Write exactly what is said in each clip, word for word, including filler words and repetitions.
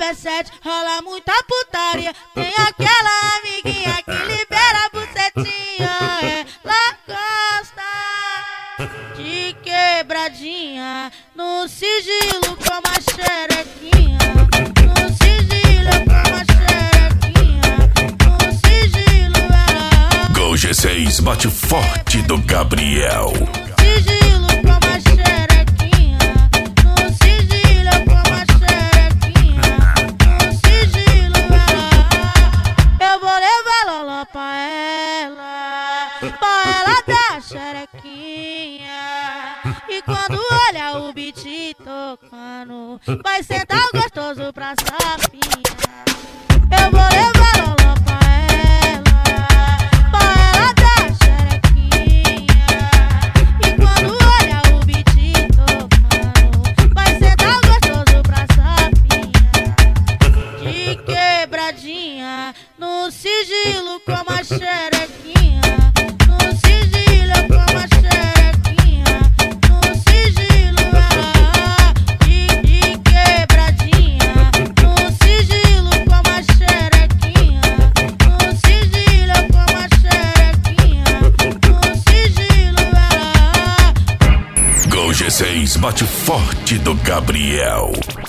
P sete rola muita putaria. Tem aquela amiguinha que libera a bucetinha. Ela gosta de quebradinha no sigilo com a xerequinha. No sigilo com a xerequinha. No sigilo ela. Gol G seis bate forte do Gabriel. Sigilo com a xerequinha. No sigilo com a xerequinha. No sigilo ela. Eu vou levar Loló pra ela, pra ela dar xerequinha. E quando olha o beat tocando, vai sentar gostoso pra sapinha. Eu vou levar Loló pra ela, pra ela dar xerequinha. E quando olha o beat tocando, vai sentar gostoso pra sapinha. De quebradinha no sigilo com a xerequinha. No sigilo com a xerequinha. No sigilo ela. De, de quebradinha no sigilo com a xerequinha. No sigilo com a xerequinha. No sigilo ela. Gol G seis bate forte do Gabriel.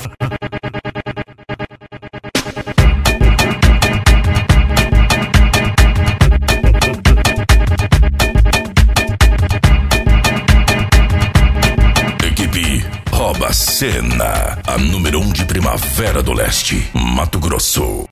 Equipe Rouba Cena, a número um de Primavera do Leste, Mato Grosso.